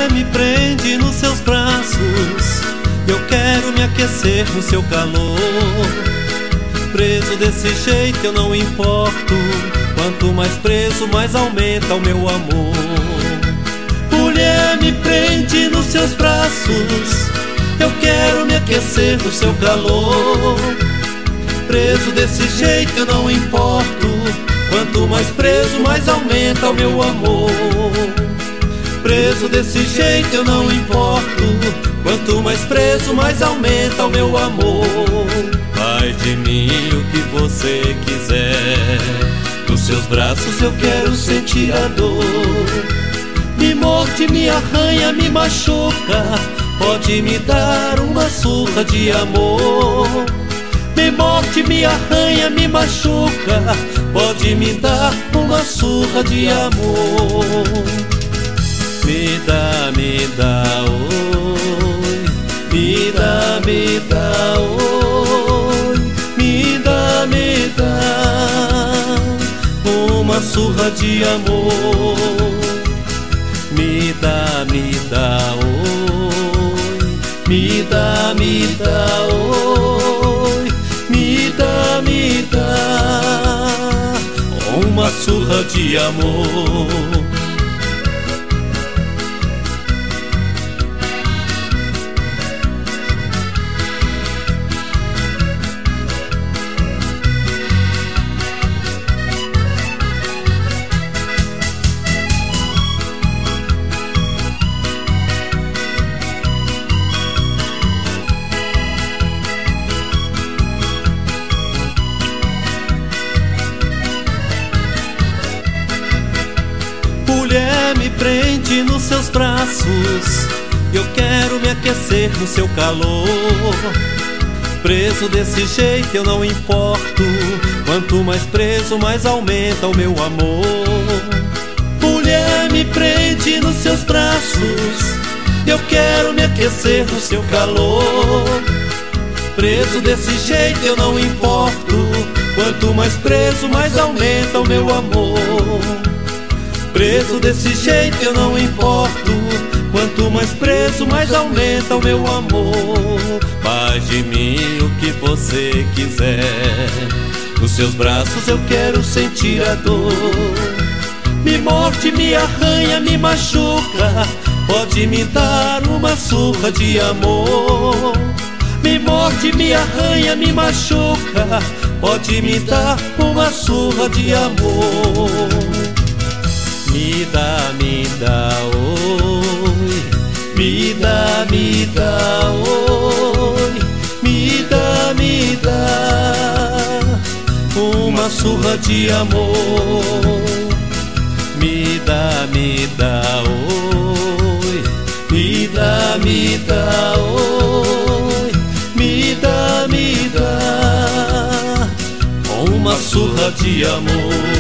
Mulher, me prende nos seus braços, eu quero me aquecer no seu calor. Preso desse jeito eu não importo, quanto mais preso, mais aumenta o meu amor. Mulher, me prende nos seus braços, eu quero me aquecer no seu calor. Preso desse jeito eu não importo, quanto mais preso, mais aumenta o meu amor. Preso desse jeito eu não importo, quanto mais preso, mais aumenta o meu amor. Faz de mim o que você quiser, nos seus braços eu quero sentir a dor. Me morde, me arranha, me machuca, pode me dar uma surra de amor. Me morde, me arranha, me machuca, pode me dar uma surra de amor. Me dá, oi, me dá, oi, me dá uma surra de amor. Me dá, oi, me dá, oi, me dá uma surra de amor. Mulher, me prende nos seus braços, eu quero me aquecer no seu calor. Preso desse jeito eu não importo, quanto mais preso, mais aumenta o meu amor. Mulher, me prende nos seus braços, eu quero me aquecer no seu calor. Preso desse jeito eu não importo, quanto mais preso, mais aumenta o meu amor. Preso desse jeito eu não importo, quanto mais preso, mais aumenta o meu amor. Faz de mim o que você quiser, nos seus braços eu quero sentir a dor. Me morde, me arranha, me machuca, pode me dar uma surra de amor. Me morde, me arranha, me machuca, pode me dar uma surra de amor. Me dá, oi, me dá, oi, me dá uma surra de amor. Me dá, oi, me dá, oi, me dá uma surra de amor.